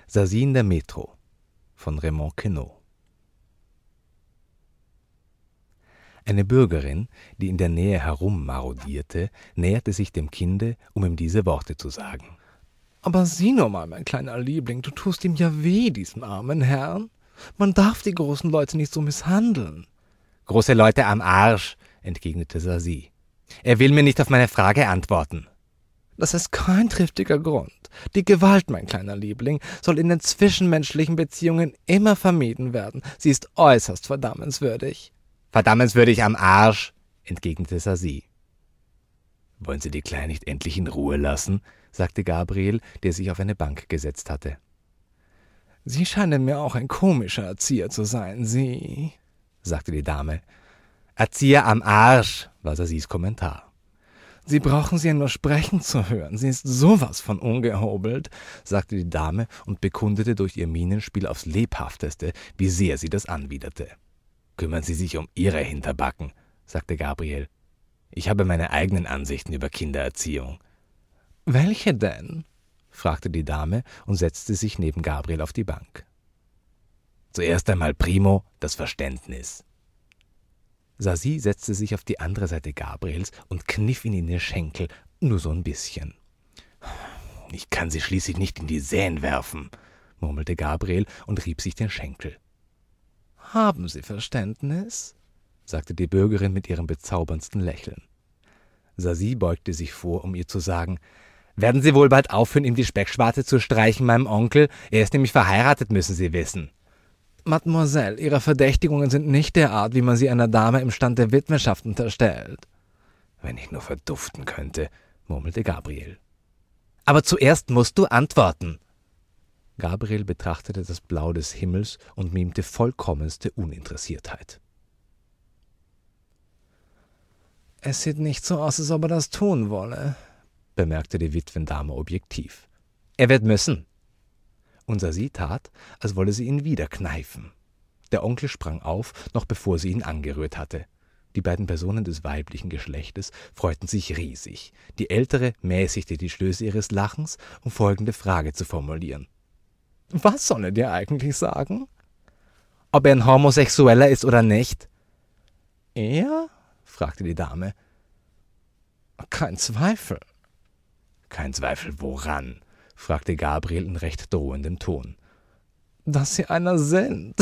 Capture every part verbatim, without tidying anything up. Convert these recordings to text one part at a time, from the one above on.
Zazie in der Metro von Raymond Queneau. Eine Bürgerin, die in der Nähe herummarodierte, näherte sich dem Kinde, um ihm diese Worte zu sagen. »Aber sieh nur mal, mein kleiner Liebling, du tust ihm ja weh, diesem armen Herrn. Man darf die großen Leute nicht so misshandeln.« »Große Leute am Arsch«, entgegnete Zazie. »Er will mir nicht auf meine Frage antworten.« »Das ist kein triftiger Grund. Die Gewalt, mein kleiner Liebling, soll in den zwischenmenschlichen Beziehungen immer vermieden werden. Sie ist äußerst verdammenswürdig.« »Verdammenswürdig am Arsch«, entgegnete Zazie. »Wollen Sie die Kleine nicht endlich in Ruhe lassen?« sagte Gabriel, der sich auf eine Bank gesetzt hatte. »Sie scheinen mir auch ein komischer Erzieher zu sein, Sie«, sagte die Dame. »Erzieher am Arsch«, war Zazies Kommentar. »Sie brauchen sie ja nur sprechen zu hören. Sie ist sowas von ungehobelt«, sagte die Dame und bekundete durch ihr Mienenspiel aufs Lebhafteste, wie sehr sie das anwiderte. »Kümmern Sie sich um Ihre Hinterbacken«, sagte Gabriel. »Ich habe meine eigenen Ansichten über Kindererziehung.« »Welche denn?«, fragte die Dame und setzte sich neben Gabriel auf die Bank. »Zuerst einmal primo das Verständnis.« Zazie setzte sich auf die andere Seite Gabriels und kniff ihn in den Schenkel, nur so ein bisschen. »Ich kann Sie schließlich nicht in die Säen werfen«, murmelte Gabriel und rieb sich den Schenkel. »Haben Sie Verständnis?«, sagte die Bürgerin mit ihrem bezauberndsten Lächeln. Zazie beugte sich vor, um ihr zu sagen, »Werden Sie wohl bald aufhören, ihm die Speckschwarte zu streichen, meinem Onkel? Er ist nämlich verheiratet, müssen Sie wissen.« »Mademoiselle, Ihre Verdächtigungen sind nicht der Art, wie man sie einer Dame im Stand der Witwenschaft unterstellt.« »Wenn ich nur verduften könnte«, murmelte Gabriel. »Aber zuerst musst du antworten.« Gabriel betrachtete das Blau des Himmels und mimte vollkommenste Uninteressiertheit. »Es sieht nicht so aus, als ob er das tun wolle«, bemerkte die Witwendame objektiv. »Er wird müssen.« Und Zazie tat, als wolle sie ihn wieder kneifen. Der Onkel sprang auf, noch bevor sie ihn angerührt hatte. Die beiden Personen des weiblichen Geschlechtes freuten sich riesig. Die ältere mäßigte die Stöße ihres Lachens, um folgende Frage zu formulieren. »Was soll er dir eigentlich sagen?« »Ob er ein Homosexueller ist oder nicht?« »Er?« fragte die Dame. »Kein Zweifel.« »Kein Zweifel woran?« fragte Gabriel in recht drohendem Ton. »Dass Sie einer sind.«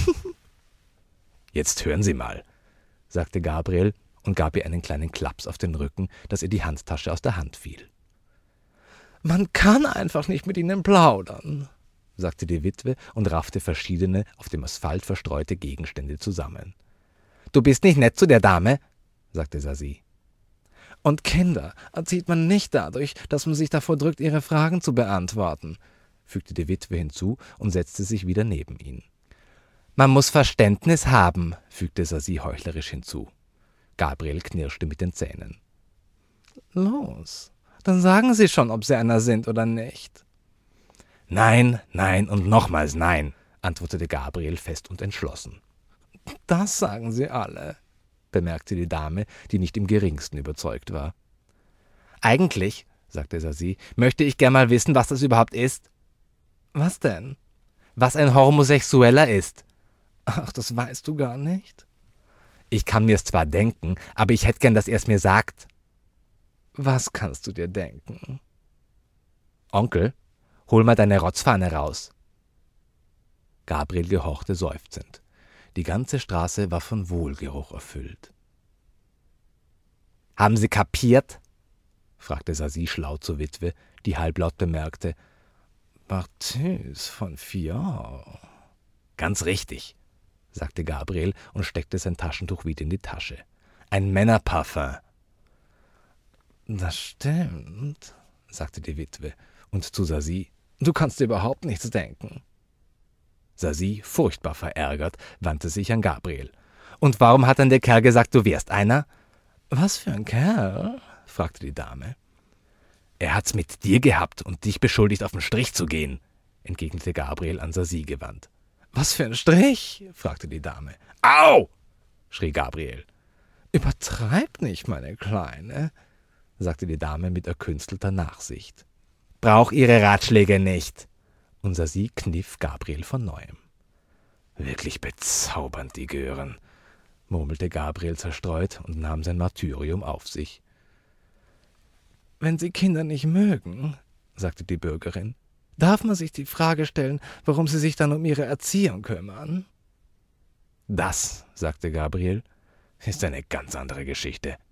»Jetzt hören Sie mal«, sagte Gabriel und gab ihr einen kleinen Klaps auf den Rücken, dass ihr die Handtasche aus der Hand fiel. »Man kann einfach nicht mit Ihnen plaudern«, sagte die Witwe und raffte verschiedene auf dem Asphalt verstreute Gegenstände zusammen. »Du bist nicht nett zu der Dame«, sagte Zazie. »Und Kinder erzieht man nicht dadurch, dass man sich davor drückt, ihre Fragen zu beantworten«, fügte die Witwe hinzu und setzte sich wieder neben ihn. »Man muss Verständnis haben«, fügte Zazie heuchlerisch hinzu. Gabriel knirschte mit den Zähnen. »Los, dann sagen Sie schon, ob Sie einer sind oder nicht.« »Nein, nein und nochmals nein«, antwortete Gabriel fest und entschlossen. »Das sagen Sie alle«, bemerkte die Dame, die nicht im geringsten überzeugt war. »Eigentlich«, sagte Zazie, »möchte ich gern mal wissen, was das überhaupt ist.« »Was denn?« »Was ein Homosexueller ist.« »Ach, das weißt du gar nicht?« »Ich kann mir's zwar denken, aber ich hätte gern, dass er es mir sagt.« »Was kannst du dir denken?« »Onkel, hol mal deine Rotzfahne raus.« Gabriel gehorchte seufzend. Die ganze Straße war von Wohlgeruch erfüllt. »Haben Sie kapiert?« fragte Zazie schlau zur Witwe, die halblaut bemerkte, »Barthus von Fior.« »Ganz richtig«, sagte Gabriel und steckte sein Taschentuch wieder in die Tasche. »Ein Männerparfum.« »Das stimmt«, sagte die Witwe, und zu Zazie, »du kannst dir überhaupt nichts denken.« Zazie, furchtbar verärgert, wandte sich an Gabriel. »Und warum hat dann der Kerl gesagt, du wärst einer?« »Was für ein Kerl?« fragte die Dame. »Er hat's mit dir gehabt und dich beschuldigt, auf den Strich zu gehen«, entgegnete Gabriel an Zazie gewandt. »Was für ein Strich?« fragte die Dame. »Au!« schrie Gabriel. »Übertreib nicht, meine Kleine«, sagte die Dame mit erkünstelter Nachsicht. »Brauch Ihre Ratschläge nicht.« Unser Sie kniff Gabriel von neuem. »Wirklich bezaubernd, die Gören«, murmelte Gabriel zerstreut und nahm sein Martyrium auf sich. »Wenn Sie Kinder nicht mögen«, sagte die Bürgerin, »darf man sich die Frage stellen, warum Sie sich dann um ihre Erziehung kümmern?« »Das«, sagte Gabriel, »ist eine ganz andere Geschichte.